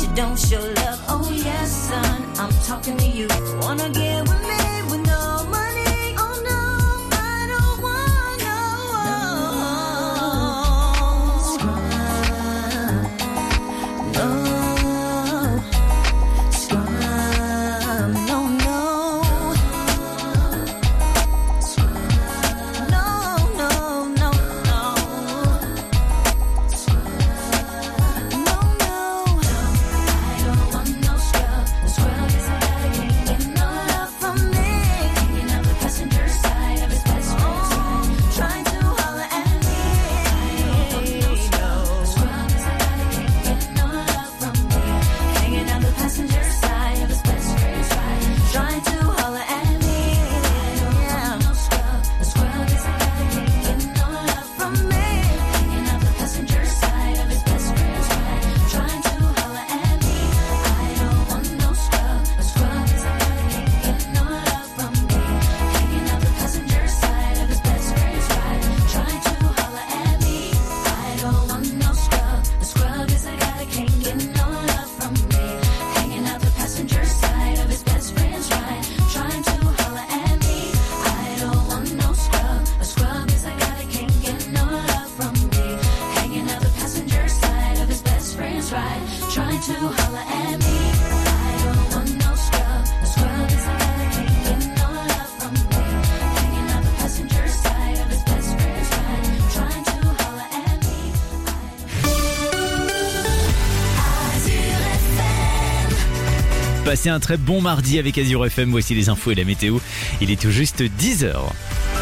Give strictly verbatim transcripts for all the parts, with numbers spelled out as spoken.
you don't show love. Oh yes, son, I'm talking to you. Wanna get with me with no money? Oh no, I don't want no scrub. No scrub. No, no. No, no, no, no. No, no. I don't want no scrub. Scrub is a guy that can't get no love from me. Hanging out the passenger side of his best friend's ride, trying to holler at me. I don't want no scrub. Scrub is a guy that can't get no love from me. Hanging out the passenger side of his best friend's ride, trying to holler at me. I don't want no scrub. A scrub is a guy that can't get no love from me. Hanging out the passenger side of his best friend's ride, trying to holler at me. I don't want no scrub. A scrub is a guy that can't get no love from me. Hanging out the passenger side of his best friend's ride, trying to holler at me. I don't want no scrub. A scrub is a guy that can't get no love from me. Hanging out the passenger side of his best friend's ride, trying to holler at me. I don't want no scrub. A scrub is a guy that can't get no love from me. Hanging out the passenger side of his best friend's ride, trying to holler at me. I don't want no scrub. A scrub is a guy that can't get no love from me. Hanging out the passenger side of his best friend's ride, trying to holler at me. Azure F M. Passez un très bon mardi avec Azure F M, voici les infos et la météo. Il est tout juste dix heures.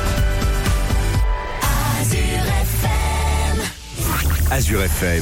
Azure F M. Azure F M.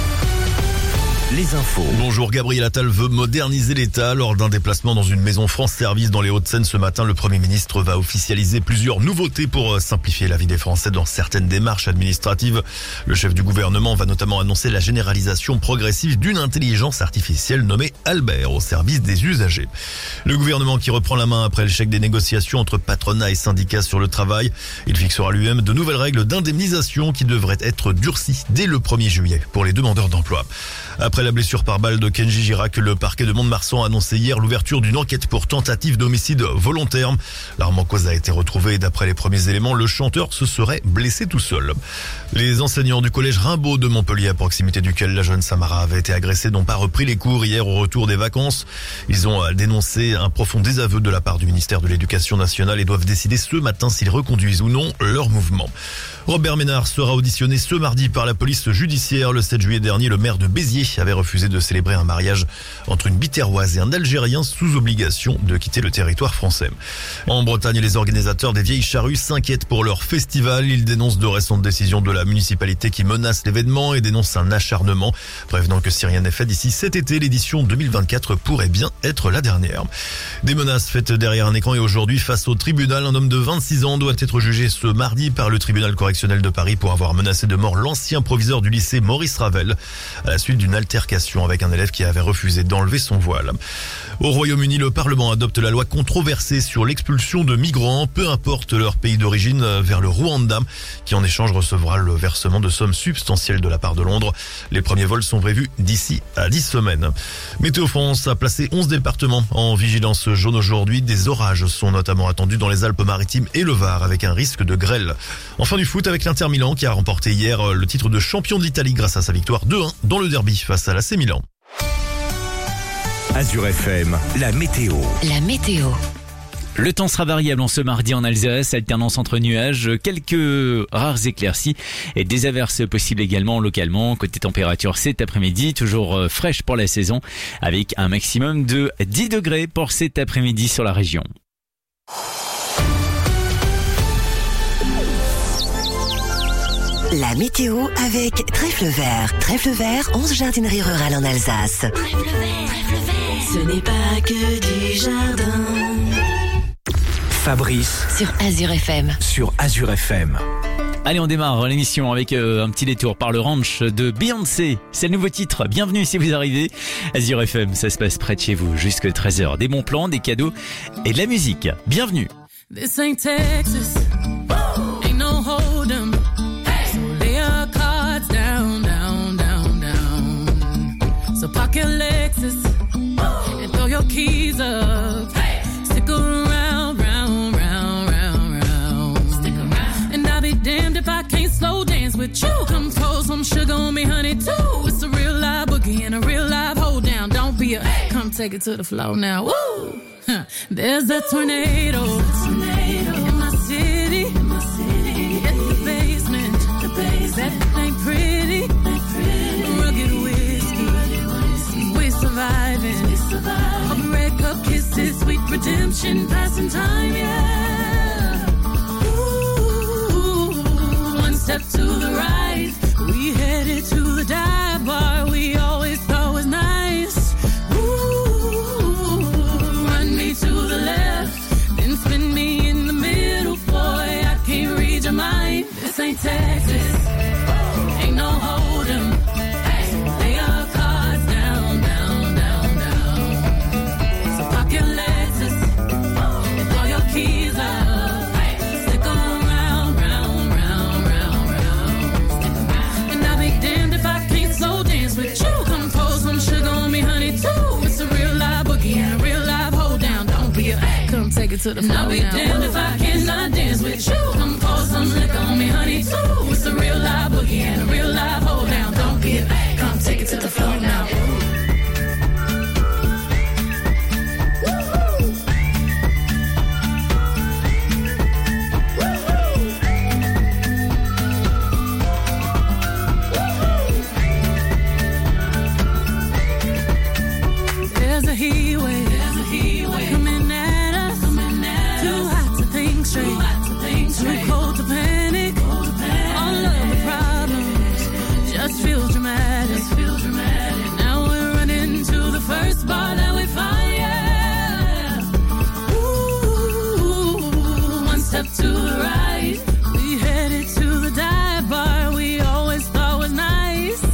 Les infos. Bonjour, Gabriel Attal veut moderniser l'État. Lors d'un déplacement dans une maison France Service dans les Hauts-de-Seine ce matin, le Premier ministre va officialiser plusieurs nouveautés pour simplifier la vie des Français dans certaines démarches administratives. Le chef du gouvernement va notamment annoncer la généralisation progressive d'une intelligence artificielle nommée Albert au service des usagers. Le gouvernement qui reprend la main après l'échec des négociations entre patronat et syndicats sur le travail. Il fixera lui-même de nouvelles règles d'indemnisation qui devraient être durcies dès le premier juillet pour les demandeurs d'emploi. Après la blessure par balle de Kenji Girac, le parquet de Mont-de-Marsan a annoncé hier l'ouverture d'une enquête pour tentative d'homicide volontaire. L'arme en cause a été retrouvée et d'après les premiers éléments, le chanteur se serait blessé tout seul. Les enseignants du collège Rimbaud de Montpellier, à proximité duquel la jeune Samara avait été agressée, n'ont pas repris les cours hier au retour des vacances. Ils ont dénoncé un profond désaveu de la part du ministère de l'Éducation nationale et doivent décider ce matin s'ils reconduisent ou non leur mouvement. Robert Ménard sera auditionné ce mardi par la police judiciaire. Le sept juillet dernier, le maire de Béziers avait refusé de célébrer un mariage entre une Biterroise et un Algérien sous obligation de quitter le territoire français. En Bretagne, les organisateurs des Vieilles Charrues s'inquiètent pour leur festival. Ils dénoncent de récentes décisions de la municipalité qui menacent l'événement et dénoncent un acharnement, prévenant que si rien n'est fait d'ici cet été, l'édition deux mille vingt-quatre pourrait bien être la dernière. Des menaces faites derrière un écran et aujourd'hui face au tribunal, un homme de vingt-six ans doit être jugé ce mardi par le tribunal correctionnel de Paris pour avoir menacé de mort l'ancien proviseur du lycée Maurice Ravel à la suite d'une altercation avec un élève qui avait refusé d'enlever son voile. Au Royaume-Uni, le Parlement adopte la loi controversée sur l'expulsion de migrants, peu importe leur pays d'origine, vers le Rwanda, qui en échange recevra le versement de sommes substantielles de la part de Londres. Les premiers vols sont prévus d'ici à dix semaines. Météo France a placé onze départements en vigilance jaune aujourd'hui. Des orages sont notamment attendus dans les Alpes-Maritimes et le Var avec un risque de grêle. Enfin du foot avec l'Inter Milan qui a remporté hier le titre de champion d'Italie grâce à sa victoire deux un dans le derby face à l'A C Milan. Azure F M, la météo. La météo. Le temps sera variable en ce mardi en Alsace, alternance entre nuages, quelques rares éclaircies et des averses possibles également localement. Côté température cet après-midi, toujours fraîche pour la saison avec un maximum de dix degrés pour cet après-midi sur la région. La météo avec Trèfle Vert. Trèfle Vert, onze jardineries rurales en Alsace. Trèfle Vert, Trèfle Vert, ce n'est pas que du jardin. Fabrice Sur Azure F M. sur Azure F M. Allez, on démarre l'émission avec euh, un petit détour par le ranch de Beyoncé. C'est le nouveau titre. Bienvenue si vous arrivez. Azure F M, ça se passe près de chez vous jusqu'à treize heures. Des bons plans, des cadeaux et de la musique. Bienvenue. This ain't Texas. Ain't no hold'em. So lay your cards down, down, down, down. So pocket your Lexus and throw your keys up. Stick around, round, round, round, round. Stick around. And I'll be damned if I can't slow dance with you. Come pour some sugar on me, honey, too. It's a real live boogie and a real live hold down. Don't be a, come take it to the floor now. Woo! Huh. There's a tornado, tornado in my city. In my city. Hit the basement. The basement. That ain't pretty. Ain't pretty. Rugged whiskey. We surviving. We surviving. Red cup kisses, sweet redemption, passing time, yeah. Ooh, one step to the right. We headed to the dive bar. We always thought was nice. To the left, then spin me in the middle, boy. I can't read your mind. This ain't Texas, ain't no hold'em. Hey, lay your cards down, down, down, down. So pop your Lexus and throw your keys up. Hey, stick 'em round, round, round, round, round. And I'll be damned if I can't slow dance with you. Come pour some sugar on me, honey, too. It's a real live boogie and a real live hold down. Don't be a, come take it to the floor. I'll be now. Damned if I cannot dance with you. Come pour some liquor on me, honey, too. It's a real live boogie and a real live hold down. Don't be a, come take it to the floor now. There's a heat wave. There's a heat wave coming at us. Coming at Too us. Hot to think straight. Too hot to think straight. Too cold to panic. Cold to panic. All of the problems just feel dramatic. Just feel dramatic. Now we're running to the first bar that we find. Yeah. Ooh, one step to the right. We headed to the dive bar. We always thought was nice.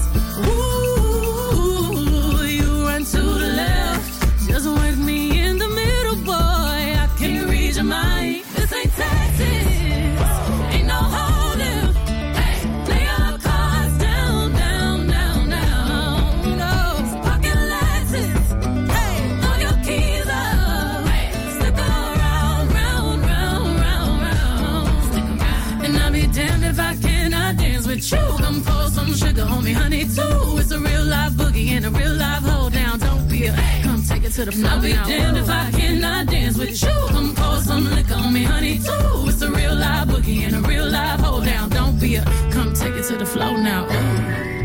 Ooh, you run to the left. Just work me in the middle, boy. I can't read your mind. This ain't Texas, ain't no hold'em. Hey, lay your cards down, down, down, down. No, pocket Lexus. Hey, throw your keys up. Hey, stick around, round, round, round, round. Stick around. And I'll be damned if I cannot dance with you. Come pour some sugar on me, honey, too. It's a real live boogie and a real live hold down. Don't be a, come take it to the floor. I'll be damned if I cannot dance with you. Come pour some liquor on me, honey, too. It's a real live boogie and a real live hold down. Don't be a, come take it to the floor now. Ooh.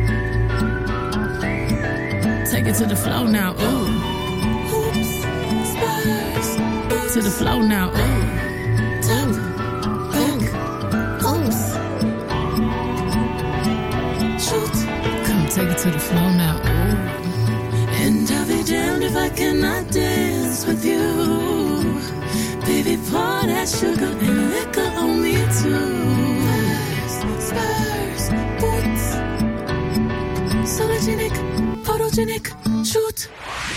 Take it to the floor now. Ooh. Hoops, Spurs, to the floor now. Ooh. Top, back, oops. Shoot, come take it to the floor now. Ooh. And I'll be damned if I cannot dance with you. Baby, pour that sugar and liquor on me too. Spurs, boots, sologenic, photogenic, shoot.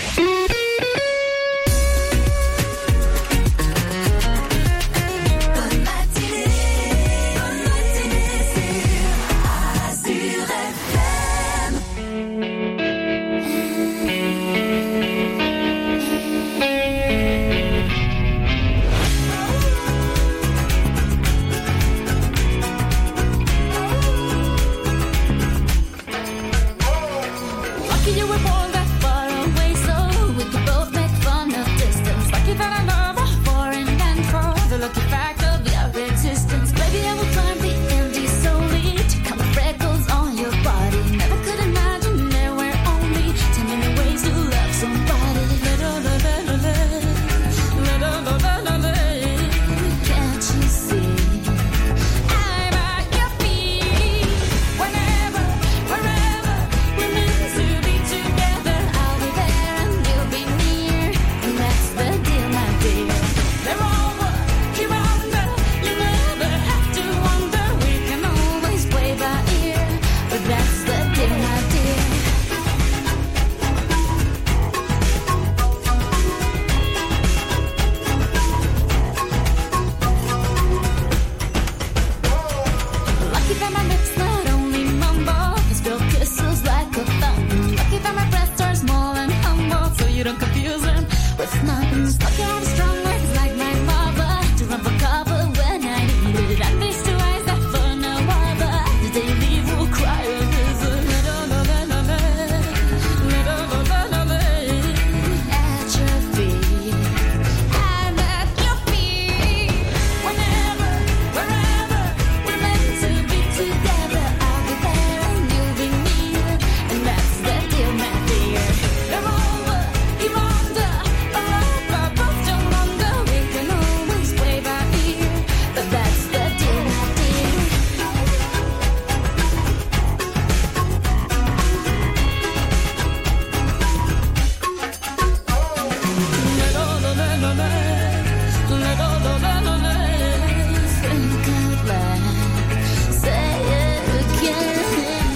Bonne matinée, bonne matinée, c'est Azur F M. Lucky you were born that far away, so we could both make With nothing stuck on strong legs like my mother to run for cover when I need it. At least two eyes that for no other. The day leave will cry a river. At your feet, I'm at your feet. Whenever, wherever we're meant to be together, I'll be there and you'll be near, and that's the deal, my dear. Come over, you're under a rope, I both don't under. We can always play by ear, but that's the deal, my dear. Think out loud, say it again.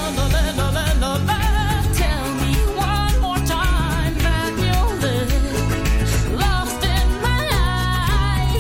Tell me one more time that you'll live lost in my eyes.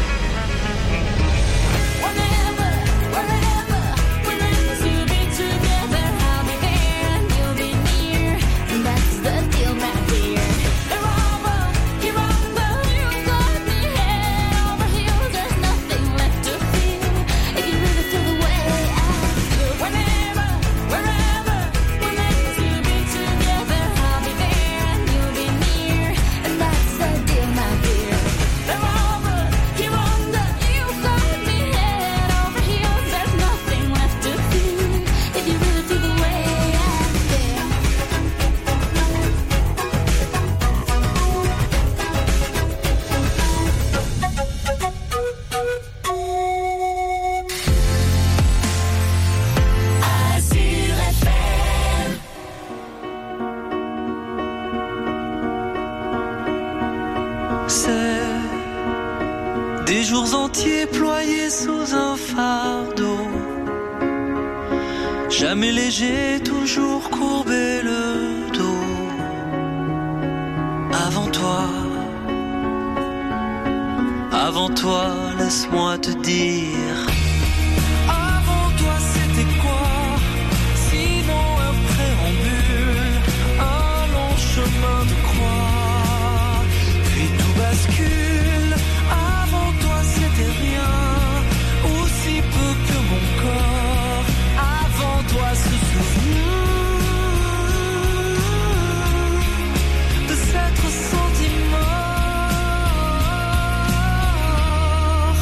Whenever, wherever we're meant to be together, I'll be there and you'll be near, and that's the deal, my dear. You're over, you're under, you got me head over heels. There's nothing left to feel if you really feel the way I feel. Whenever, wherever we're meant to be together, I'll be there and you'll be near, and that's the deal, my dear. You're over, you're under, you got me head over heels. There's nothing left to feel if you really feel the way I feel. Azur F M. C'est des jours entiers ployés sous un fardeau. Jamais léger, toujours courbé le dos. Avant toi, avant toi, laisse-moi te dire. Avant toi, c'était quoi? Sinon un préambule, un long chemin de croix. Puis tout bascule. Avant toi, c'était rien, aussi peu que mon corps. Avant toi, se souvenir de s'être senti mort.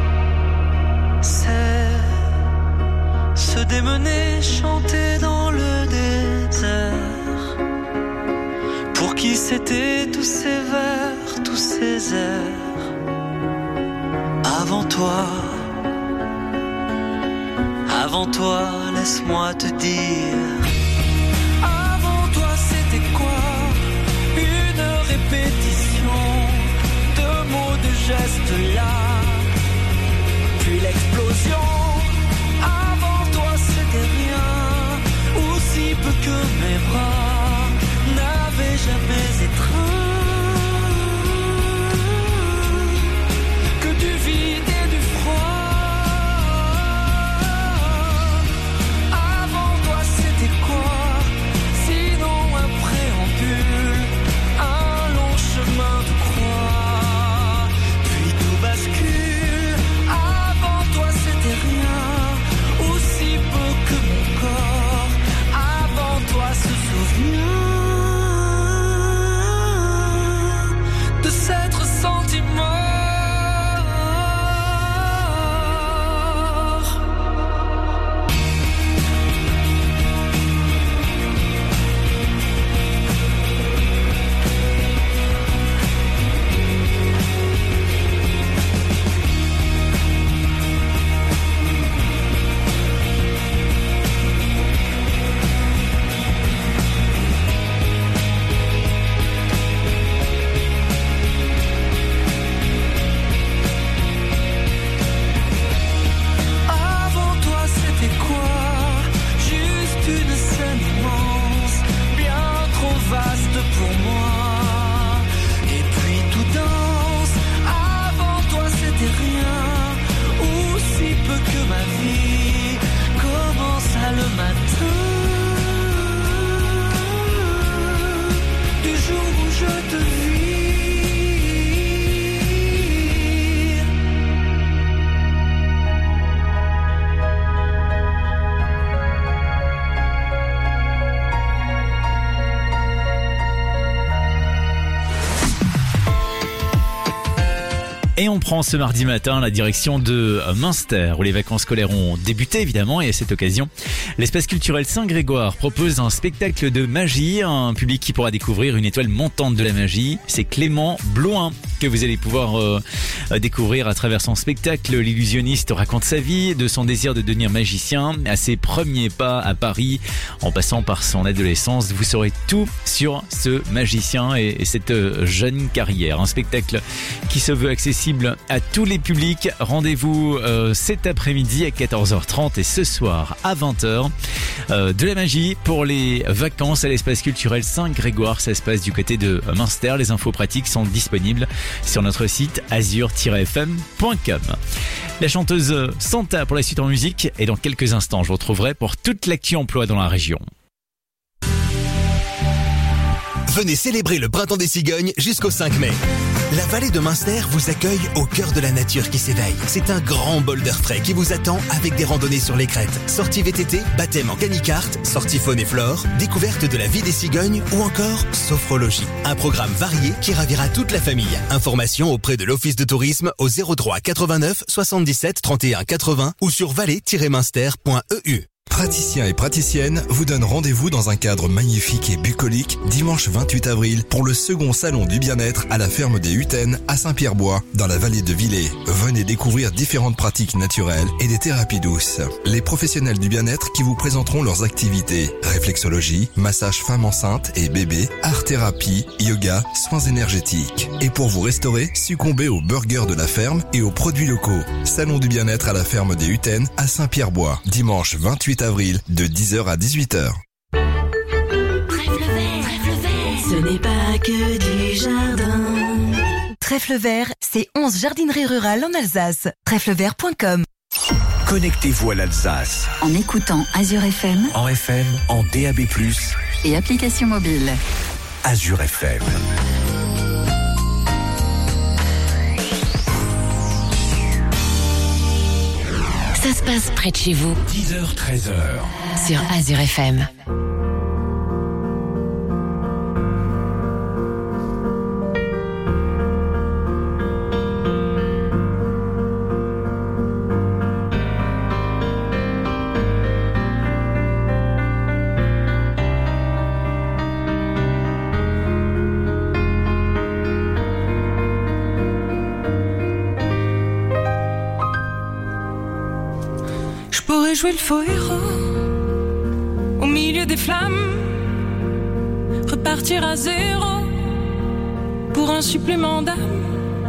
C'est se démener, chanter dans le désert. Pour qui c'était tous ces vers, tous ces airs? Avant toi, avant toi, laisse-moi te dire. Avant toi, c'était quoi? Une répétition de mots, de gestes là. Puis l'explosion. Avant toi, c'était rien, aussi peu que mes bras n'avaient jamais étreint. Que du vide et du froid. Avant toi, c'était quoi? Sinon un préambule, un long chemin de croix. Puis tout bascule. Avant toi, c'était rien, aussi peu que mon corps. Avant toi, se souvenir Et on prend ce mardi matin la direction de Münster, où les vacances scolaires ont débuté évidemment, et à cette occasion, l'espace culturel Saint-Grégoire propose un spectacle de magie, un public qui pourra découvrir une étoile montante de la magie. C'est Clément Bloin que vous allez pouvoir euh, découvrir à travers son spectacle. L'illusionniste raconte sa vie, de son désir de devenir magicien, à ses premiers pas à Paris, en passant par son adolescence. Vous saurez tout sur ce magicien et, et cette jeune carrière. Un spectacle qui se veut accessible à tous les publics. Rendez-vous euh, cet après-midi à quatorze heures trente et ce soir à vingt heures. Euh, de la magie pour les vacances à l'espace culturel Saint-Grégoire. Ça se passe du côté de Münster. Les infos pratiques sont disponibles sur notre site azur tiret f m point com. La chanteuse Santa pour la suite en musique, et dans quelques instants je vous retrouverai pour toute l'actu emploi dans la région. Venez célébrer le printemps des cigognes jusqu'au cinq mai. La vallée de Münster vous accueille au cœur de la nature qui s'éveille. C'est un grand bol d'air frais qui vous attend avec des randonnées sur les crêtes, sorties V T T, baptême en canicarte, sorties faune et flore, découverte de la vie des cigognes ou encore sophrologie. Un programme varié qui ravira toute la famille. Informations auprès de l'Office de tourisme au zéro trois quatre-vingt-neuf soixante-dix-sept trente et un quatre-vingts ou sur vallée tiret münster point e u. Praticiens et praticiennes vous donnent rendez-vous dans un cadre magnifique et bucolique dimanche vingt-huit avril pour le second salon du bien-être à la ferme des Huttaines à Saint-Pierre-Bois dans la vallée de Villers. Venez découvrir différentes pratiques naturelles et des thérapies douces. Les professionnels du bien-être qui vous présenteront leurs activités: réflexologie, massage femme enceinte et bébé, art-thérapie, yoga, soins énergétiques. Et pour vous restaurer, succombez aux burgers de la ferme et aux produits locaux. Salon du bien-être à la ferme des Huttaines à Saint-Pierre-Bois, dimanche vingt-huit avril de dix heures à dix-huit heures. Trèfle vert, trèfle vert, ce n'est pas que du jardin. Trèfle vert, c'est onze jardineries rurales en Alsace. trèfle vert point com. Connectez-vous à l'Alsace. En écoutant Azur F M. En F M, en D A B plus. Et application mobile. Azur F M. Ça se passe près de chez vous. dix heures, treize heures. Sur Azur F M. Jouer le faux héros au milieu des flammes, repartir à zéro pour un supplément d'âme.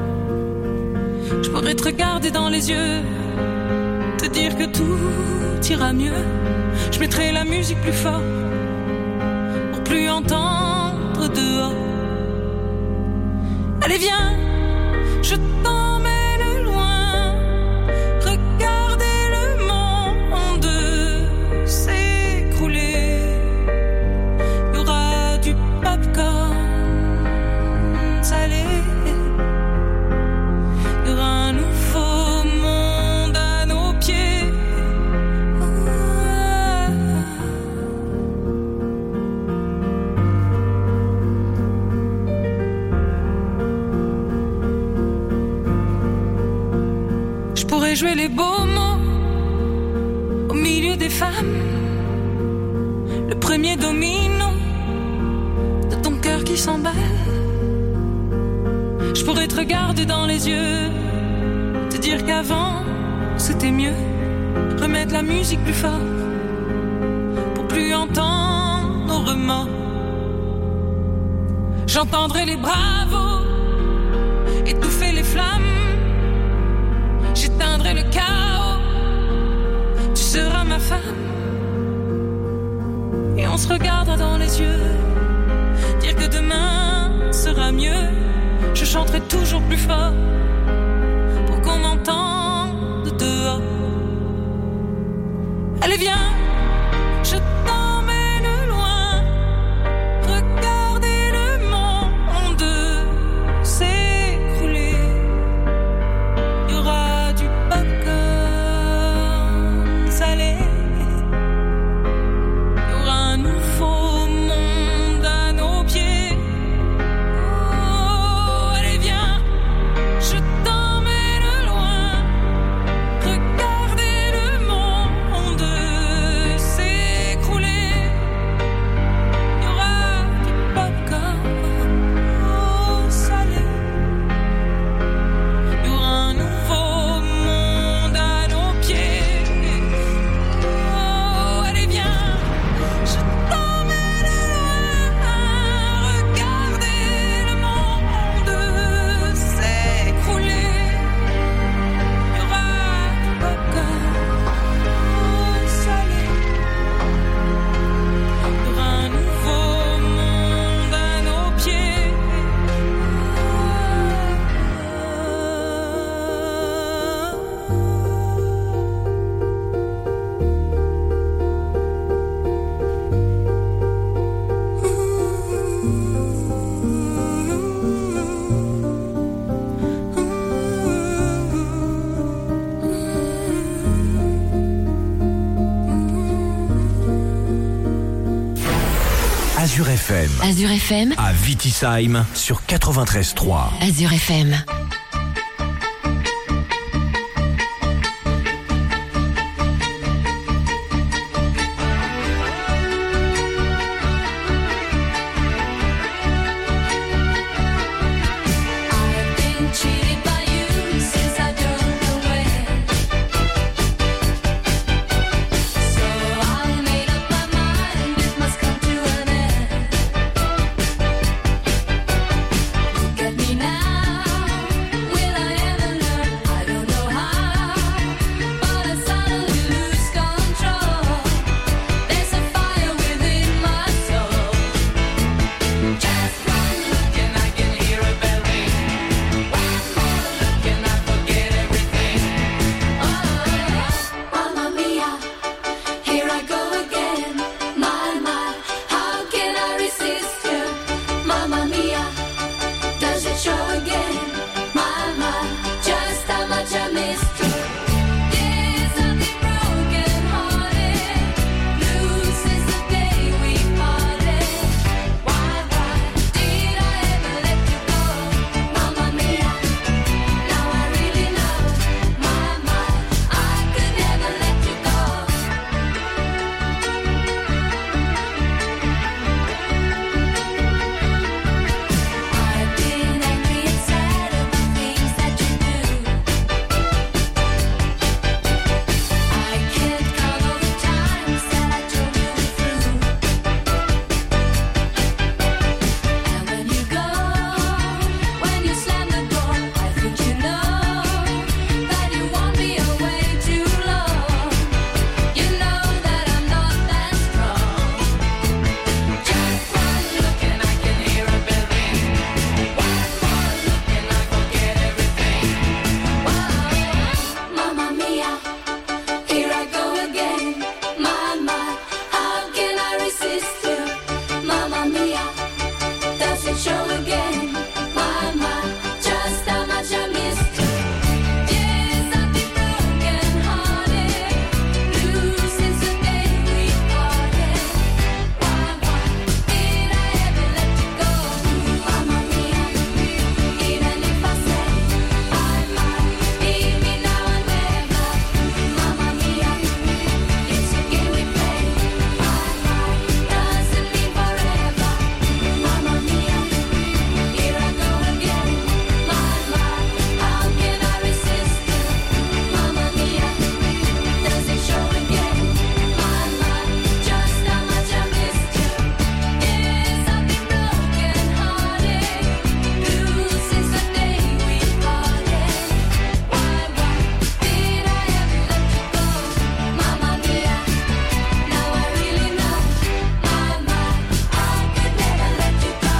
Je pourrais te regarder dans les yeux, te dire que tout ira mieux. Je mettrai la musique plus fort pour plus entendre dehors. Allez viens, je t'emmène loin, regarder salé. Il y aura un nouveau monde à nos pieds. Ah. Je pourrais jouer les beaux mots au milieu des femmes, le premier domino de ton cœur qui s'emballe. Je pourrais te regarder dans les yeux, te dire qu'avant c'était mieux, remettre la musique plus fort pour plus entendre nos remords. J'entendrai les bravos étouffer les flammes, j'éteindrai le chaos, tu seras ma femme. Et on se regardera dans les yeux, dire que demain sera mieux. Je chanterai toujours plus fort pour qu'on m'entende dehors. Allez viens, je t'emmène loin, regarder le monde s'écrouler. Il y aura du popcorn salé. Il y aura un nouveau monde à nos pieds. Je t'emmène F M. Azure F M. À Wittisheim sur quatre-vingt-treize trois. Azure F M. Cheated by you since I don't know when. So I made up my mind it must come to an end. Look at me now, will I ever learn? I don't know how, but I suddenly lose control. There's a fire within my soul. Just one look and I can hear a bell ring. Mamma mia, here I go again. My, my, how can I resist you? Mamma mia, does it show again? My, my, just how much I missed you. Yes, I've been broken hearted, blue since the day we parted. Why, why did I ever let you go? Mamma mia, now I really know. My, my, I could never let you go. I've been angry and sad at the things that you do. I can't count all the times that I told you the truth. And when you go, when you slam the door, I think you know that you won't be away too long. You know that I'm not that strong. Just one look and I can hear a bell ring. One more look and I forget everything. Whoa, Mamma mia, here I go again. My, my, how can I resist you? Mamma mia, does it show again? My, my, just how much I missed you. Yes, I've been broken hearted, blue since the day we parted. Why, why did I ever let you go? Mamma mia, even if I say I might, leave me now and never. Mamma mia, it's a game we play. My, my, doesn't mean forever. Mamma mia, here I go again. My, my, how can I resist you? Mamma mia, does it show again? My, my, just how much I missed you. Yes, I've been broken hearted, blue since the day we parted. Why, why did I ever let you go? Mamma mia, now I really know. My, my, I could never let you go.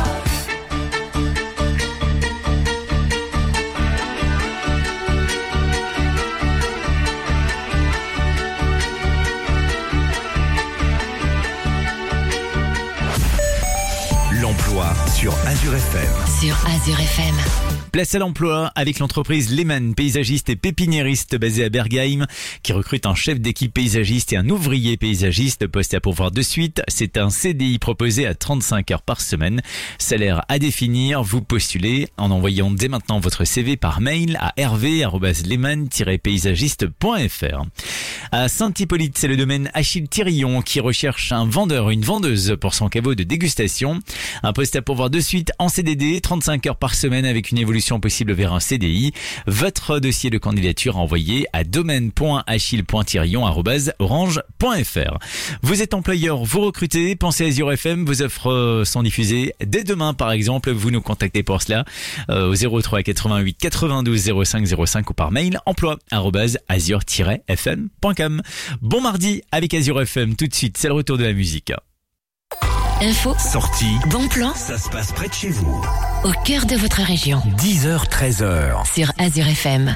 L'emploi sur Azure F M. Sur Azure F M. Place à l'emploi avec l'entreprise Lehmann, paysagiste et pépiniériste basée à Bergheim, qui recrute un chef d'équipe paysagiste et un ouvrier paysagiste, poste à pourvoir de suite. C'est un C D I proposé à trente-cinq heures par semaine. Salaire à définir, vous postulez en envoyant dès maintenant votre C V par mail à hervé arobase lehmann tiret paysagiste point f r. À Saint-Hippolyte, c'est le domaine Achille Thirillon qui recherche un vendeur, une vendeuse pour son caveau de dégustation. Un poste à pourvoir de suite en C D D, trente-cinq heures par semaine avec une évolution possible vers un C D I. Votre dossier de candidature envoyé à domaine point achille point thirillon arobase orange point f r. Vous êtes employeur, vous recrutez, pensez à Azure F M, vos offres sont diffusées dès demain par exemple, vous nous contactez pour cela euh, au zéro trois quatre-vingt-huit quatre-vingt-douze zéro cinq zéro cinq ou par mail emploi arobase azure tiret f m point com. Bon mardi avec Azure F M, tout de suite c'est le retour de la musique. Info, Sortie, bon plan, ça se passe près de chez vous. au cœur de votre région. dix heures, treize heures. Sur Azure F M.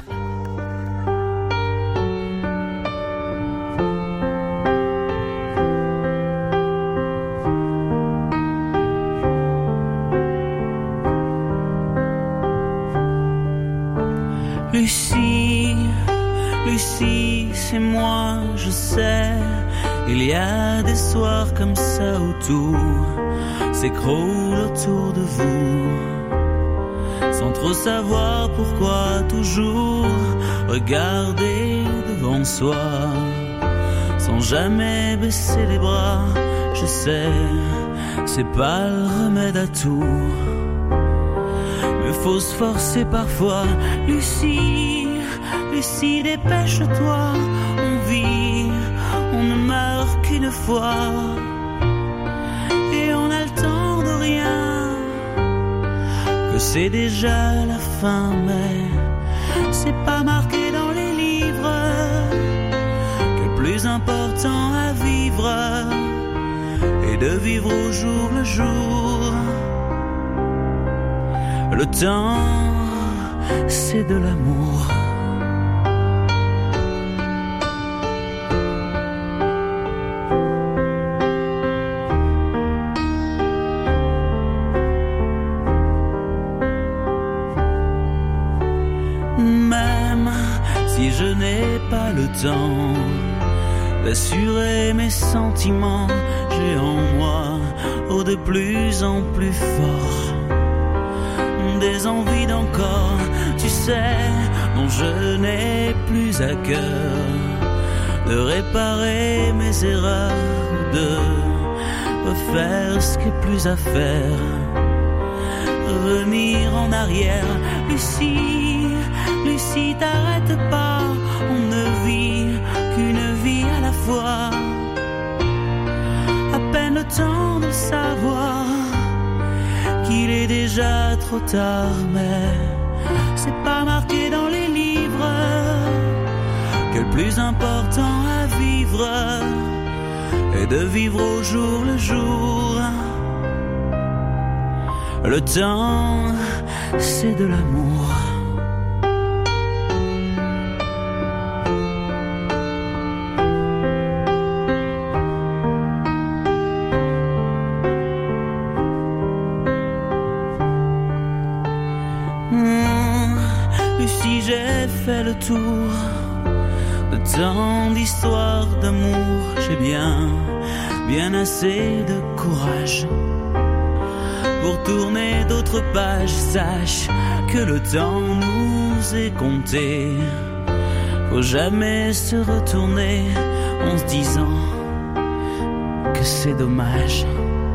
Lucie, Lucie, c'est moi, je sais. Il y a des soirs comme ça autour. s'écroule autour de vous, sans trop savoir pourquoi toujours regarder devant soi, sans jamais baisser les bras. Je sais, c'est pas le remède à tout, mais faut se forcer parfois. Lucie, Lucie, dépêche-toi, on vit, on ne meurt qu'une fois, et on a le temps de rien, que c'est déjà la fin, mais c'est pas marqué dans les livres, que le plus important à vivre est de vivre au jour le jour. Le temps, c'est de l'amour. Même si je n'ai pas le temps d'assurer mes sentiments, j'ai en moi, oh, de plus en plus fort, des envies d'encore, tu sais, dont je n'ai plus à cœur de réparer mes erreurs, de refaire ce qui est plus à faire, revenir en arrière. Lucie, Lucie, t'arrête pas, on ne vit qu'une vie à la fois, à peine le temps de savoir qu'il est déjà trop tard, mais c'est pas marqué dans les livres que le plus important à vivre est de vivre au jour le jour. Le temps, c'est de l'amour. J'ai fait le tour de tant d'histoires d'amour, j'ai bien, bien assez de courage pour tourner d'autres pages. Sache que le temps nous est compté, faut jamais se retourner en se disant que c'est dommage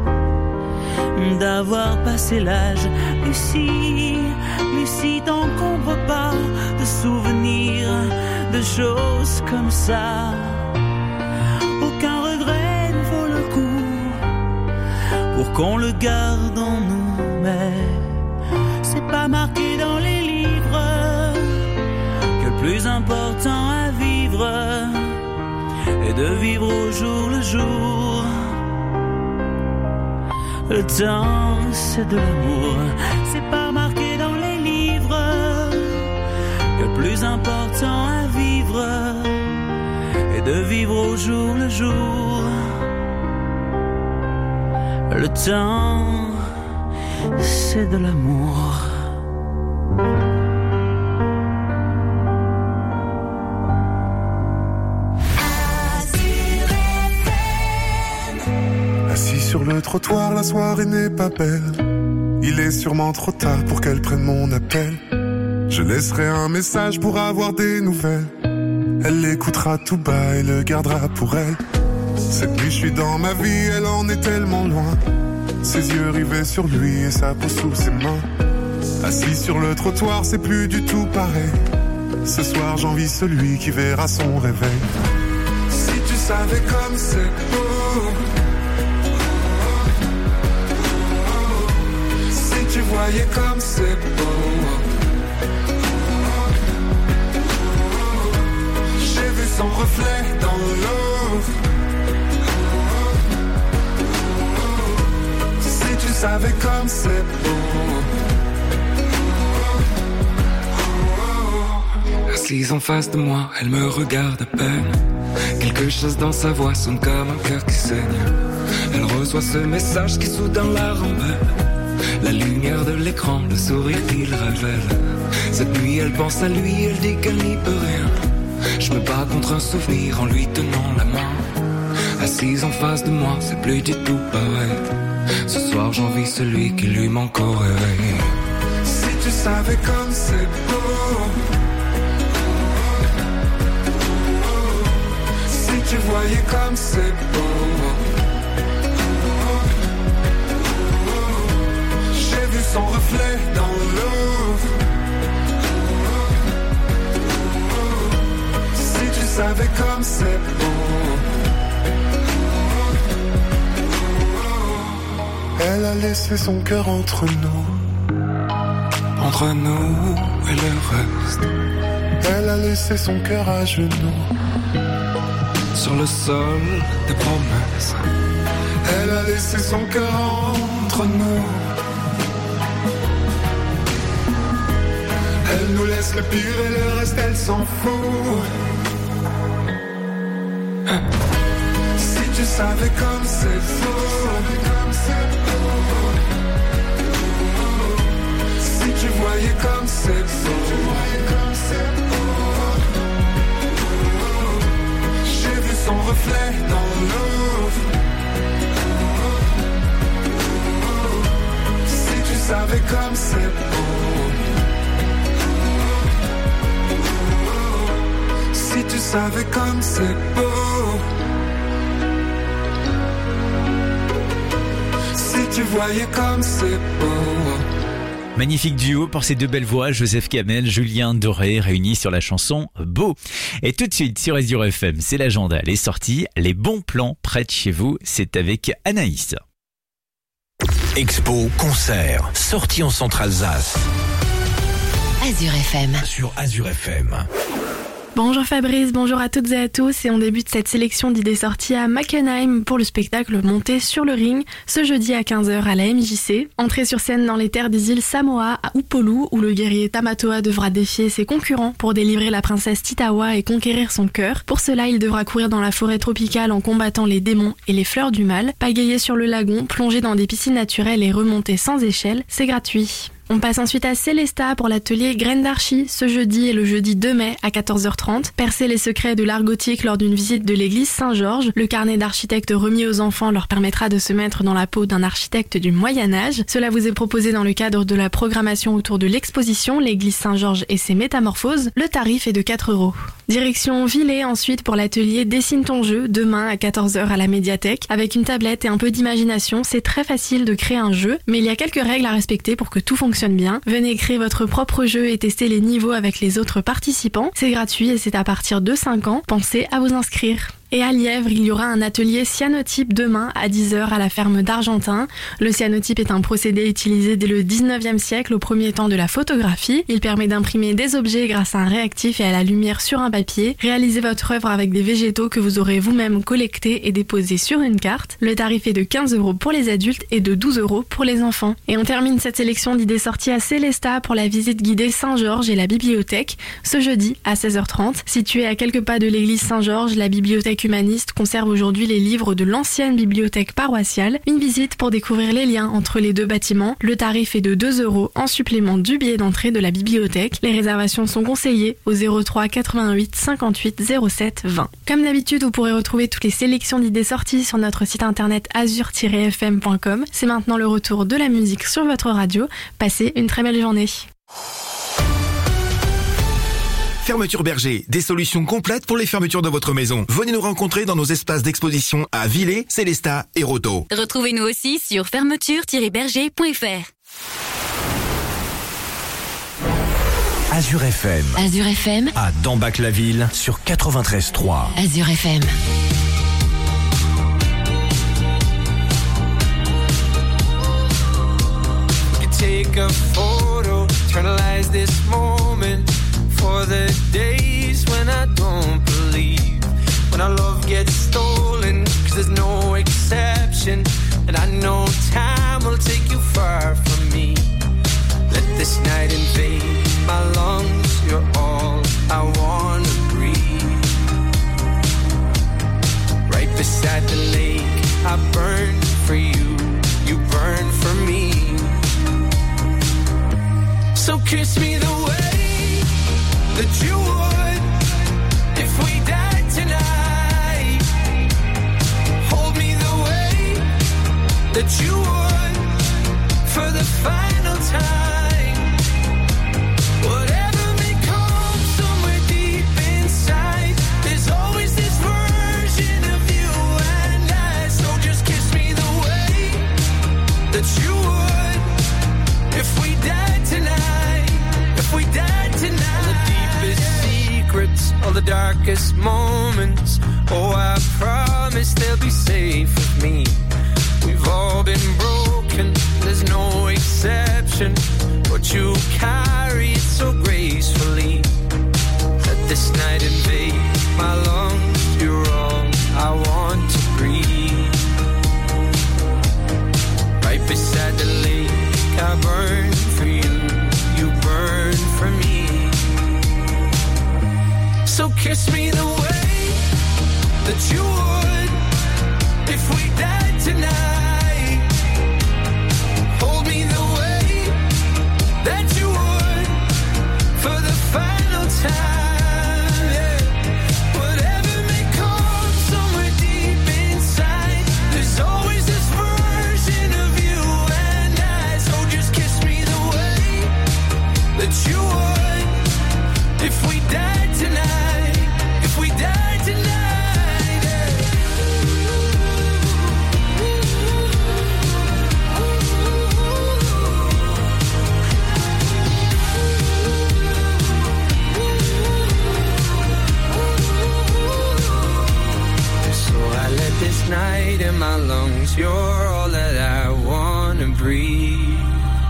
d'avoir passé l'âge. Lucie, Lucie, t'encombre pas de souvenirs, de choses comme ça. Aucun regret ne vaut le coup pour qu'on le garde en nous, mais c'est pas marqué dans les livres que le plus important à vivre est de vivre au jour le jour. Le temps, c'est de l'amour, c'est pas marqué dans les livres que le plus important à vivre est de vivre au jour le jour. Le temps, c'est de l'amour. Sur le trottoir, la soirée n'est pas belle. Il est sûrement trop tard pour qu'elle prenne mon appel. Je laisserai un message pour avoir des nouvelles. Elle l'écoutera tout bas et le gardera pour elle. Cette nuit je suis dans ma vie, elle en est tellement loin. Ses yeux rivés sur lui et sa peau sous ses mains. Assis sur le trottoir, c'est plus du tout pareil. Ce soir j'envie celui qui verra son réveil. Si tu savais comme c'est beau, tu voyais comme c'est beau. J'ai vu son reflet dans l'eau. Si tu savais comme c'est beau. Assise en face de moi, elle me regarde à peine. Quelque chose dans sa voix sonne comme un cœur qui saigne. Elle reçoit ce message qui soudain la rembelle. La lumière de l'écran, le sourire qu'il révèle. Cette nuit elle pense à lui, elle dit qu'elle n'y peut rien. Je me bats contre un souvenir en lui tenant la main. Assise en face de moi, c'est plus du tout pareil. Ce soir j'envie celui qui lui manque au réveil. Si tu savais comme c'est beau, si tu voyais comme c'est beau, j'ai vu son reflet dans l'eau. Si tu savais comme c'est beau. Elle a laissé son cœur entre nous, entre nous et le reste. Elle a laissé son cœur à genoux, sur le sol des promesses. Elle a laissé son cœur entre nous. Elle nous laisse le pire et le reste elle s'en fout. Si tu savais comme c'est faux, si tu voyais comme c'est beau, j'ai vu son reflet dans l'eau. Si tu savais comme c'est beau, si tu savais comme c'est beau, si tu voyais comme c'est beau. Magnifique duo pour ces deux belles voix, Joseph Kamel, Julien Doré, réunis sur la chanson Beau. Et tout de suite sur Azure F M, c'est l'agenda, les sorties, les bons plans près de chez vous, c'est avec Anaïs. Expo, concert, sortie en Centre-Alsace. Azure F M. Sur Azure F M. Bonjour Fabrice, bonjour à toutes et à tous et on débute cette sélection d'idées sorties à Mackenheim pour le spectacle Monté sur le ring ce jeudi à quinze heures à la M J C. Entrée sur scène dans les terres des îles Samoa à Upolu où le guerrier Tamatoa devra défier ses concurrents pour délivrer la princesse Titawa et conquérir son cœur. Pour cela, il devra courir dans la forêt tropicale en combattant les démons et les fleurs du mal, pagayer sur le lagon, plonger dans des piscines naturelles et remonter sans échelle, c'est gratuit. On passe ensuite à Célesta pour l'atelier Graines d'Archie, ce jeudi et le jeudi deux mai à quatorze heures trente. Percer les secrets de l'art gothique lors d'une visite de l'église Saint-Georges. Le carnet d'architecte remis aux enfants leur permettra de se mettre dans la peau d'un architecte du Moyen-Âge. Cela vous est proposé dans le cadre de la programmation autour de l'exposition L'église Saint-Georges et ses métamorphoses. Le tarif est de quatre euros. Direction Villers ensuite pour l'atelier Dessine ton jeu, demain à quatorze heures à la médiathèque. Avec une tablette et un peu d'imagination, c'est très facile de créer un jeu, mais il y a quelques règles à respecter pour que tout fonctionne bien. Venez créer votre propre jeu et tester les niveaux avec les autres participants. C'est gratuit et c'est à partir de cinq ans. Pensez à vous inscrire. Et à Lièvre, il y aura un atelier cyanotype demain à dix heures à la ferme d'Argentin. Le cyanotype est un procédé utilisé dès le dix-neuvième siècle au premier temps de la photographie. Il permet d'imprimer des objets grâce à un réactif et à la lumière sur un papier. Réalisez votre œuvre avec des végétaux que vous aurez vous-même collectés et déposés sur une carte. Le tarif est de quinze euros pour les adultes et de douze euros pour les enfants. Et on termine cette sélection d'idées sorties à Célesta pour la visite guidée Saint-Georges et la bibliothèque ce jeudi à seize heures trente. Située à quelques pas de l'église Saint-Georges, la bibliothèque humaniste conserve aujourd'hui les livres de l'ancienne bibliothèque paroissiale. Une visite pour découvrir les liens entre les deux bâtiments. Le tarif est de deux euros en supplément du billet d'entrée de la bibliothèque. Les réservations sont conseillées au zéro trois quatre-vingt-huit cinquante-huit zéro sept vingt. Comme d'habitude, vous pourrez retrouver toutes les sélections d'idées sorties sur notre site internet azure tiret f m point com. C'est maintenant le retour de la musique sur votre radio. Passez une très belle journée. Fermeture Berger, des solutions complètes pour les fermetures de votre maison. Venez nous rencontrer dans nos espaces d'exposition à Villers, Célestat et Roto. Retrouvez-nous aussi sur fermeture tiret berger point f r. Azure F M. Azure F M. À Dambach-la-Ville sur quatre-vingt-treize trois. Azure F M. Take a photo, eternalize this moment for the days when I don't believe, when our love gets stolen, cause there's no exception, and I know time will take you far from me. Let this night invade my lungs, you're all I wanna breathe. Right beside the lake, I burn for you, you burn for me. So kiss me the way that you would if we died tonight. Hold me the way that you would time. Whatever may come somewhere deep inside, there's always this version of you and I. So just kiss me the way that you would if we died tonight. If we died tonight. All the deepest secrets, all the darkest moments, oh, I promise they'll be safe with me. We've all been broken, there's no exception, but you carry it so gracefully. Let this night invade my lungs, you're all I want to breathe. Right beside the lake, I burn for you, you burn for me. So kiss me the way that you would if we died tonight. Hold me the way that you would for the final time. Yeah. Whatever may come somewhere deep inside, there's always this version of you and I. So just kiss me the way that you would if we died tonight. If we died tonight. This night in my lungs, you're all that I wanna breathe.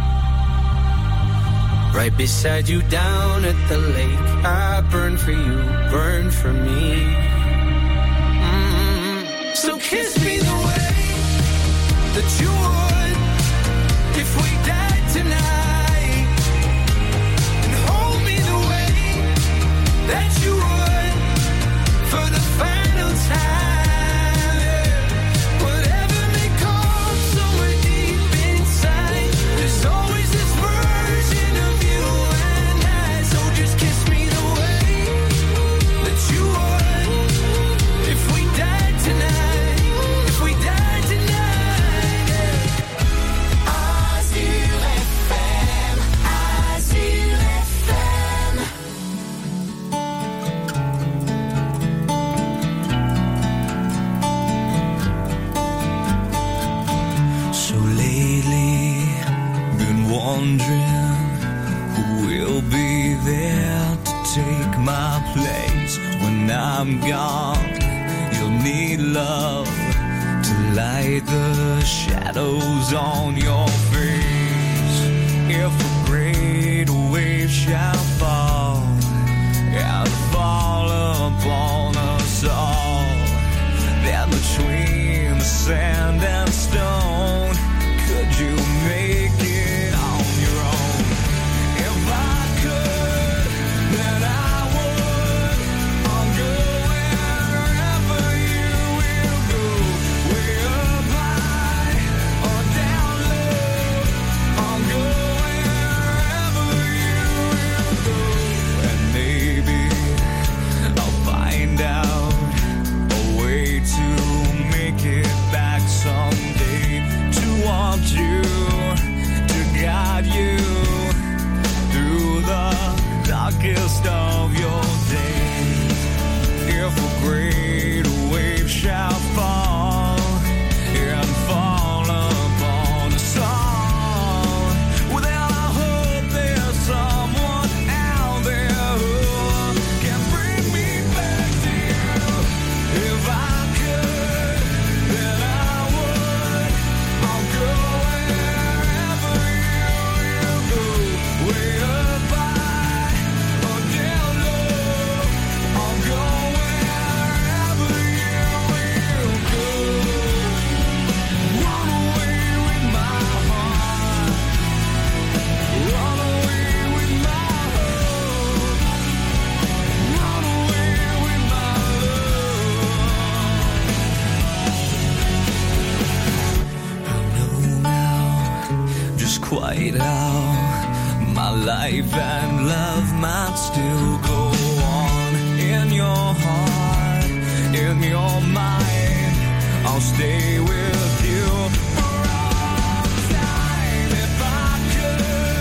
Right beside you down at the lake, I burn for you, burn for me. Mm-hmm. So kiss me the way that you would if we died tonight, and hold me the way that you would for the final time. Wondering who will be there to take my place when I'm gone. You'll need love to light the shadows on your face. If a great wave shall fall and fall upon us all, then between the sand and stone, could you make it? Darkest of your days. If a great wave shall fall and fall upon us all, well then I hope there's someone out there who can bring me back to you. If I could, then I would. I'll go wherever you, you go. Way up high. Quite how my life and love might still go on. In your heart, in your mind, I'll stay with you for all time. If I could,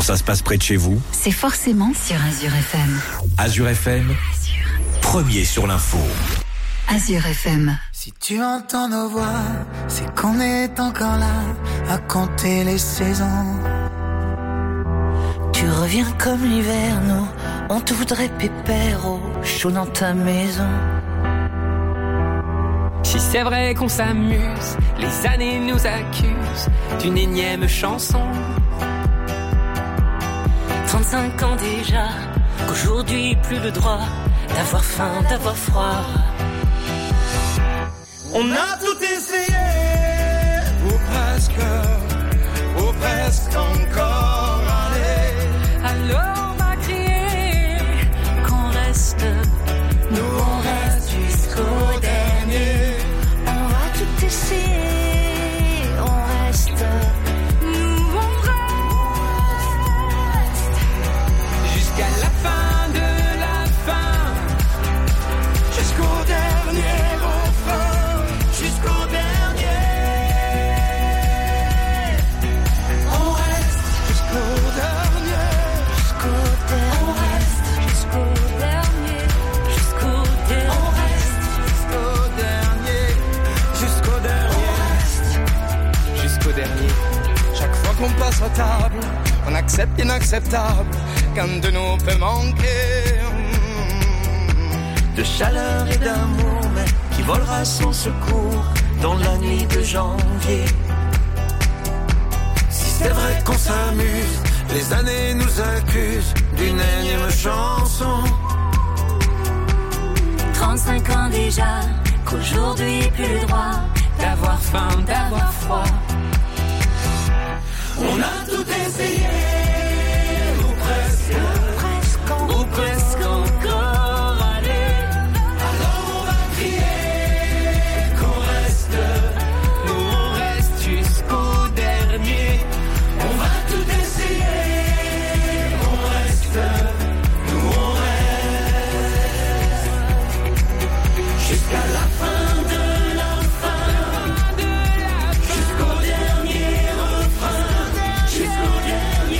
ça se passe près de chez vous? C'est forcément sur Azure F M. Azure F M, premier sur l'info. Azure F M. Si tu entends nos voix, c'est qu'on est encore là à compter les saisons. Tu reviens comme l'hiver, nous, on te voudrait pépère au chaud dans ta maison. Si c'est vrai qu'on s'amuse, les années nous accusent d'une énième chanson. trente-cinq ans déjà, qu'aujourd'hui plus le droit d'avoir faim, d'avoir froid. On a tout essayé, ou presque, ou presque encore. Allez, alors on va crier qu'on reste, nous on reste jusqu'au dernier. On va tout essayer, on reste, nous on reste jusqu'à la fin de la fin, jusqu'au dernier refrain, jusqu'au dernier. On reste jusqu'au dernier, jusqu'au dernier. On reste jusqu'au dernier, jusqu'au dernier. On reste jusqu'au dernier, jusqu'au dernier. jusqu'au dernier. Chaque fois qu'on passe à table, on accepte l'inacceptable, qu'un de nous peut manquer. De chaleur et d'amour, mais qui volera sans secours dans la nuit de janvier. Si c'est vrai qu'on s'amuse, les années nous accusent d'une énième chanson. trente-cinq ans déjà, qu'aujourd'hui plus le droit d'avoir faim, d'avoir froid. On a tout essayé, ou presque, ou presque, ou presque encore. Allez, alors on va crier qu'on reste, nous on reste jusqu'au dernier. On va tout essayer, on reste, nous on reste jusqu'à la fin de la fin, jusqu'au dernier refrain, jusqu'au dernier.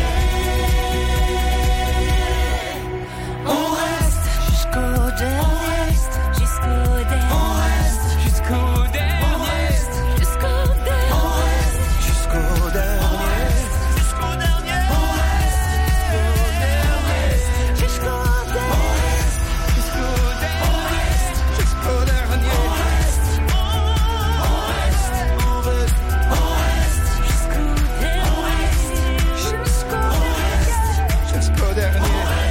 On reste jusqu'au dernier, jusqu'au dernier. On reste jusqu'au dernier. On reste jusqu'au dernier. On reste jusqu'au dernier. Jusqu'au dernier. On reste jusqu'au dernier. On reste jusqu'au dernier. Jusqu'au dernier. On reste. On reste. On reste. On reste jusqu'au dernier. Jusqu'au dernier. Jusqu'au dernier.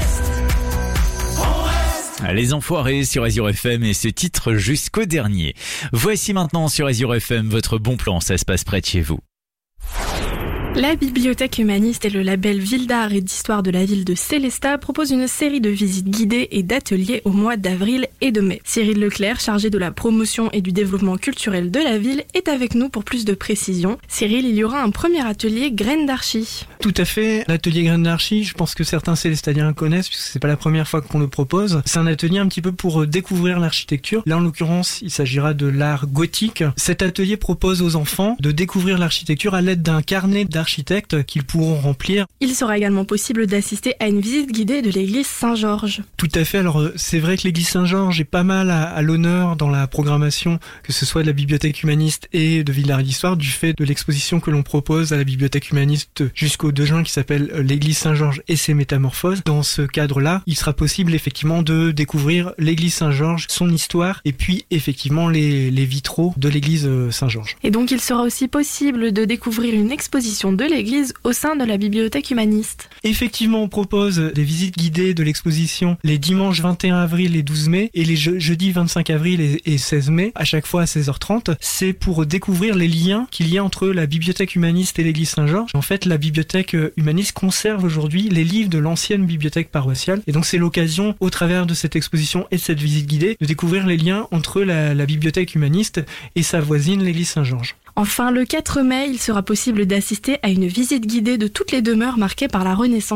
Les Enfoirés sur Azure F M et ce titre jusqu'au dernier. Voici maintenant sur Azure F M votre bon plan, ça se passe près de chez vous. La Bibliothèque Humaniste et le label Ville d'Art et d'Histoire de la ville de Célestat proposent une série de visites guidées et d'ateliers au mois d'avril et de mai. Cyril Leclerc, chargé de la promotion et du développement culturel de la ville, est avec nous pour plus de précisions. Cyril, il y aura un premier atelier Graines d'Archi. Tout à fait, l'atelier Graines d'Archi, je pense que certains Célestadiens connaissent puisque c'est pas la première fois qu'on le propose. C'est un atelier un petit peu pour découvrir l'architecture. Là en l'occurrence, il s'agira de l'art gothique. Cet atelier propose aux enfants de découvrir l'architecture à l'aide d'un carnet d'architectes qu'ils pourront remplir. Il sera également possible d'assister à une visite guidée de l'église Saint-Georges. Tout à fait, alors c'est vrai que l'église Saint-Georges est pas mal à, à l'honneur dans la programmation, que ce soit de la Bibliothèque Humaniste et de Ville d'Art et d'Histoire, du fait de l'exposition que l'on propose à la Bibliothèque Humaniste jusqu'au deux juin qui s'appelle l'église Saint-Georges et ses métamorphoses. Dans ce cadre-là, il sera possible effectivement de découvrir l'église Saint-Georges, son histoire et puis effectivement les, les vitraux de l'église Saint-Georges. Et donc il sera aussi possible de découvrir une exposition de l'église au sein de la Bibliothèque Humaniste. Effectivement, on propose des visites guidées de l'exposition les dimanches vingt et un avril et douze mai et les je- jeudis vingt-cinq avril et, et seize mai, à chaque fois à seize heures trente. C'est pour découvrir les liens qu'il y a entre la Bibliothèque Humaniste et l'église Saint-Georges. En fait, la Bibliothèque Humaniste conserve aujourd'hui les livres de l'ancienne bibliothèque paroissiale et donc c'est l'occasion, au travers de cette exposition et de cette visite guidée, de découvrir les liens entre la, la Bibliothèque Humaniste et sa voisine, l'église Saint-Georges. Enfin, le quatre mai, il sera possible d'assister à une visite guidée de toutes les demeures marquées par la Renaissance.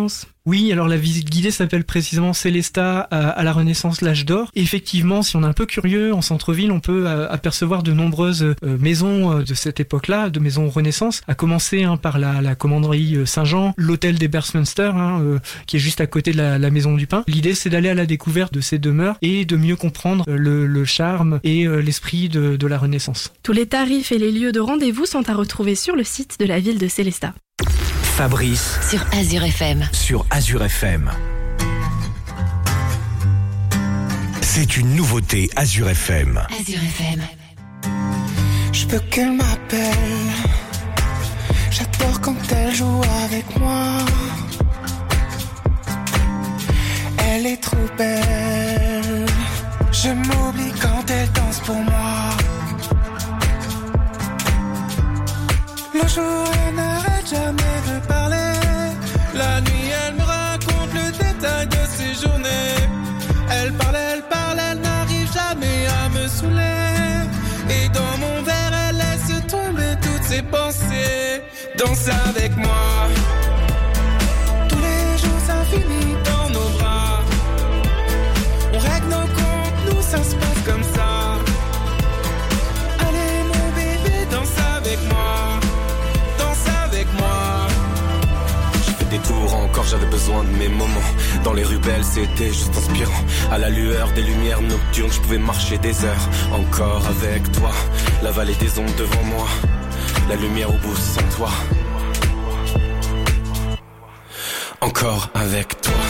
Oui, alors la visite guidée s'appelle précisément Célestat à, à la Renaissance, l'âge d'or. Et effectivement, si on est un peu curieux, en centre-ville, on peut euh, apercevoir de nombreuses euh, maisons euh, de cette époque-là, de maisons Renaissance, à commencer hein, par la, la commanderie euh, Saint-Jean, l'hôtel des Berstminster, hein, euh, qui est juste à côté de la, la maison du pain. L'idée, c'est d'aller à la découverte de ces demeures et de mieux comprendre euh, le, le charme et euh, l'esprit de, de la Renaissance. Tous les tarifs et les lieux de rendez-vous sont à retrouver sur le site de la ville de Célestat. Fabrice sur Azure F M. Sur Azure F M. C'est une nouveauté Azure F M. Azure F M. Je veux qu'elle m'appelle. J'adore quand elle joue avec moi. Elle est trop belle. Je m'oublie quand elle danse pour moi. Le jour elle n'arrête jamais de parler. La nuit elle me raconte le détail de ses journées. Elle parle, elle parle, elle n'arrive jamais à me saouler. Et dans mon verre elle laisse tomber toutes ses pensées. Danse avec moi. Tous les jours ça finit dans nos bras. On règle nos comptes, nous ça se passe comme ça. Allez mon bébé, danse avec moi. Danse avec moi. J'ai fait des tours encore, j'avais besoin de mes moments. Dans les rues belles, c'était juste inspirant. À la lueur des lumières nocturnes, je pouvais marcher des heures. Encore avec toi, la vallée des ondes devant moi. La lumière au bout sans toi. Encore avec toi.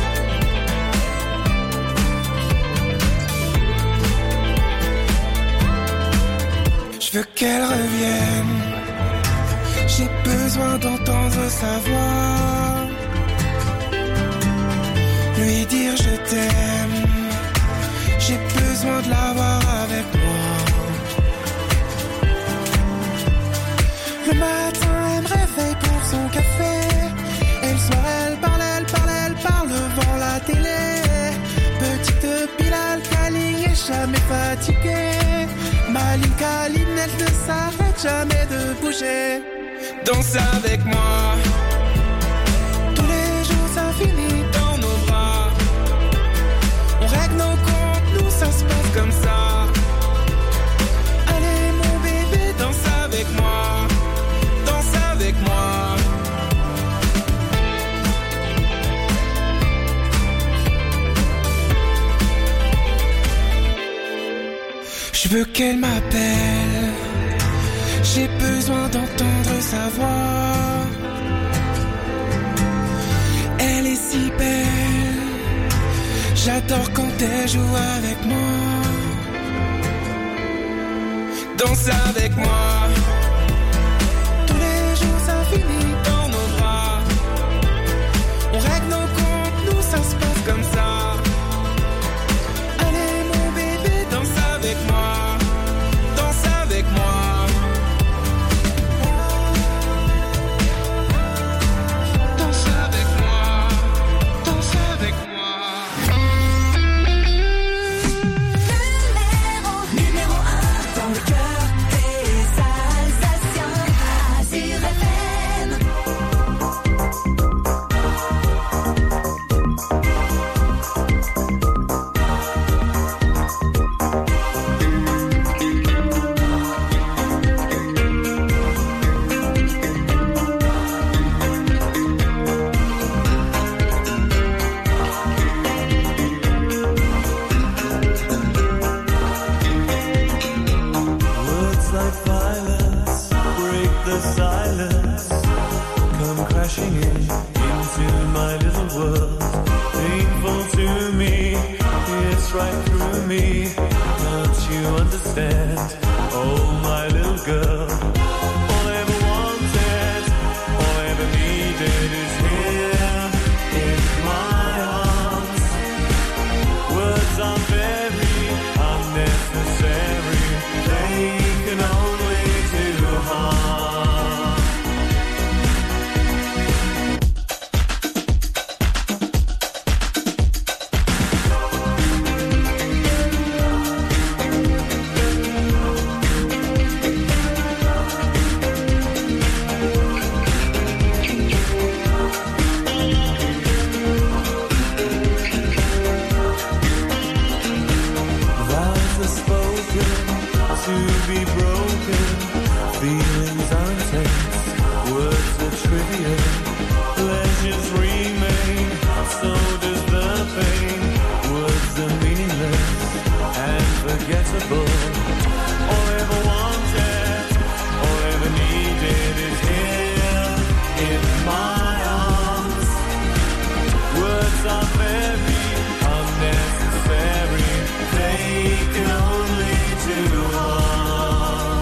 Je veux qu'elle revienne. J'ai besoin d'entendre sa voix. Lui dire je t'aime. J'ai besoin de l'avoir avec moi. Le matin elle me réveille pour son café. Et le soir elle parle, elle parle, elle parle devant la télé. Petite pile alcaline et jamais fatiguée. Maline câline, elle ne s'arrête jamais de bouger. Danse avec moi. Tous les jours ça finit dans nos bras. On règle nos comptes, nous ça se passe comme ça. Allez mon bébé, danse avec moi. Danse avec moi. Je veux qu'elle m'appelle. J'ai besoin d'entendre sa voix. Elle est si belle. J'adore quand elle joue avec moi. Danse avec moi. Tous les jours ça finit dans nos bras. On règle nos comptes, nous ça se passe comme ça. Allez mon bébé, danse avec moi. Danse avec moi. Danse avec moi. Danse avec moi. Numéro un dans le cœur des Alsaciens. Azure F M. be broken, feelings untense, words are trivial, pleasures remain, so does the pain. Words are meaningless and forgettable. All I ever wanted, all I ever needed is here in my arms. Words are very unnecessary, they can only do harm.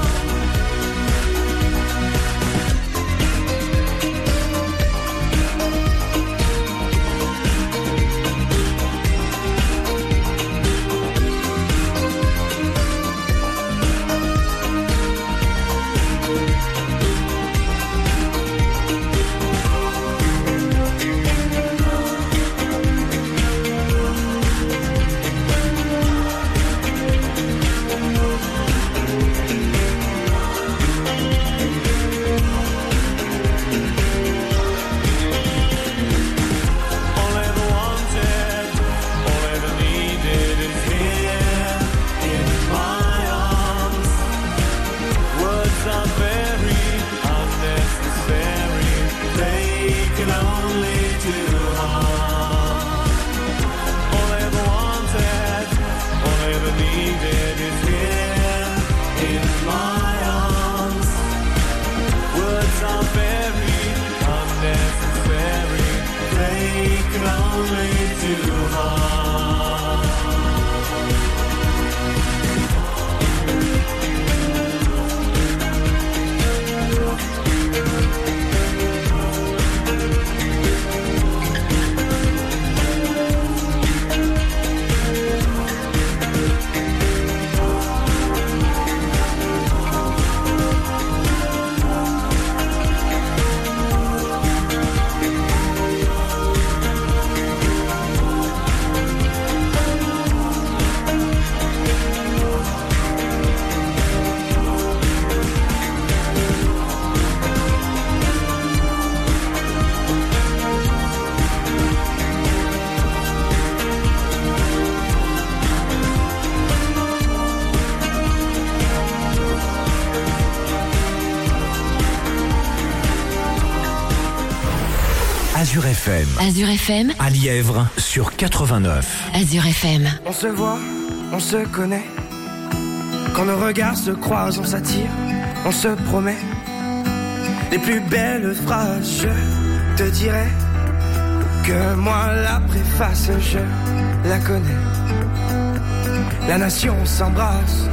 Azure F M. Azure F M. À Lièvre sur quatre-vingt-neuf. Azure F M. On se voit, on se connaît. Quand nos regards se croisent, on s'attire, on se promet. Les plus belles phrases, je te dirai que moi la préface, je la connais. La nation s'embrasse.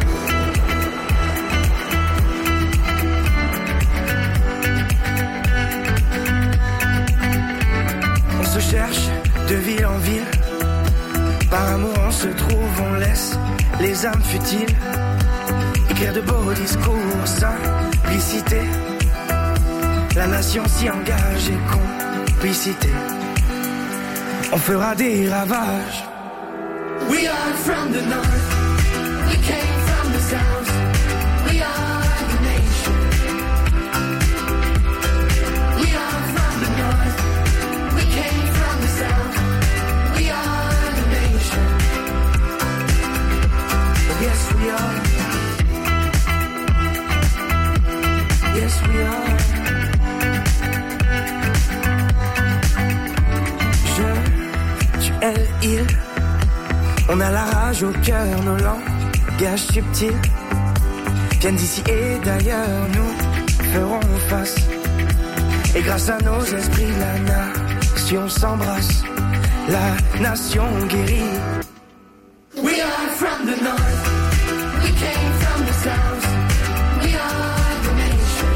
On se cherche de ville en ville. Par amour on se trouve, on laisse les âmes futiles écrire de beaux discours, simplicité. La nation s'y engage et complicité. On fera des ravages. We are from the north, we came from the south, we are the nation. We are from the north, we came from the south, we are the nation. Yes we are. Yes we are. Je, tu, elle, il. On a la rage au cœur, nos langages subtils viennent d'ici et d'ailleurs, nous ferons face. Et grâce à nos esprits, la nation s'embrasse, la nation guérit. We are from the north, we came from the south, we are the nation.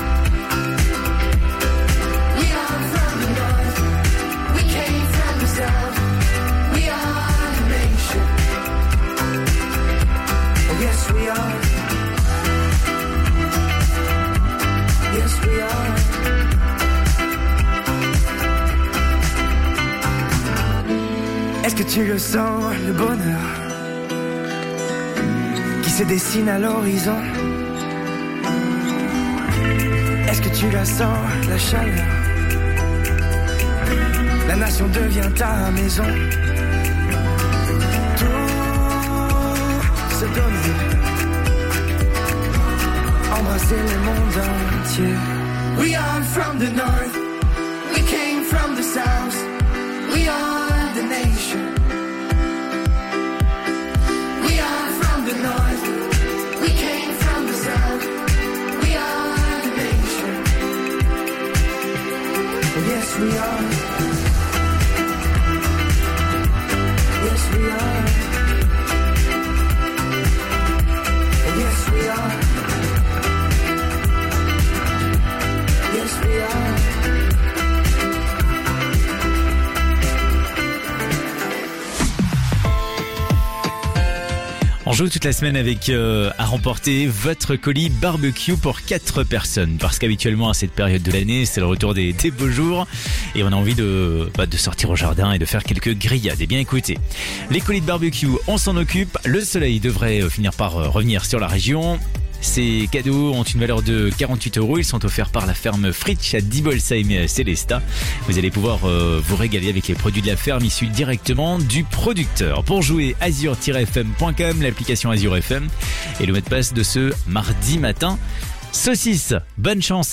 We are from the north, we came from the south, we are the nation. Yes we are. Yes we are. Est-ce que tu le sens, le bonheur qui se dessine à l'horizon? Est-ce que tu la sens, la chaleur? La nation devient ta maison. Tout se donne embrasser le monde entier. We are from the north, we came from the south, we are the nation. We are from the north, we came from the south, we are the nation. Oh, yes we are. Yes we are. Oh, yes we are. Yes we are. On joue toute la semaine avec euh, à remporter votre colis barbecue pour quatre personnes. Parce qu'habituellement à cette période de l'année, c'est le retour des, des beaux jours et on a envie de, bah, de sortir au jardin et de faire quelques grillades. Et bien écoutez, les colis de barbecue, on s'en occupe. Le soleil devrait euh, finir par euh, revenir sur la région. Ces cadeaux ont une valeur de quarante-huit euros. Ils sont offerts par la ferme Fritsch à Dibolsheim Célestat. Vous allez pouvoir euh, vous régaler avec les produits de la ferme issus directement du producteur. Pour jouer, azure tiret f m point com, l'application Azure F M et le mot de passe de ce mardi matin. Saucisse, bonne chance.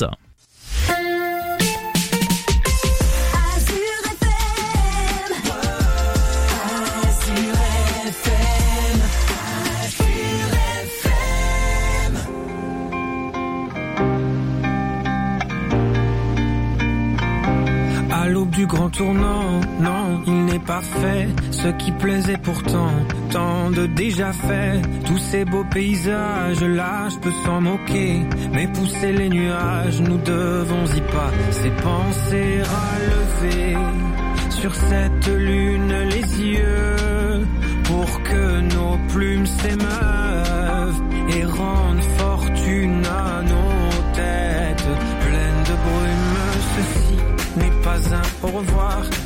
À l'aube du grand tournant, non, il n'est pas fait ce qui plaisait pourtant, tant de déjà fait. Tous ces beaux paysages, là, je peux s'en moquer, mais pousser les nuages, nous devons y pas. Ces pensées à lever sur cette lune les yeux, pour que nos plumes s'émeuvent et rendent fortune à nos têtes pleines de brume. Ceci n'est pas un au revoir,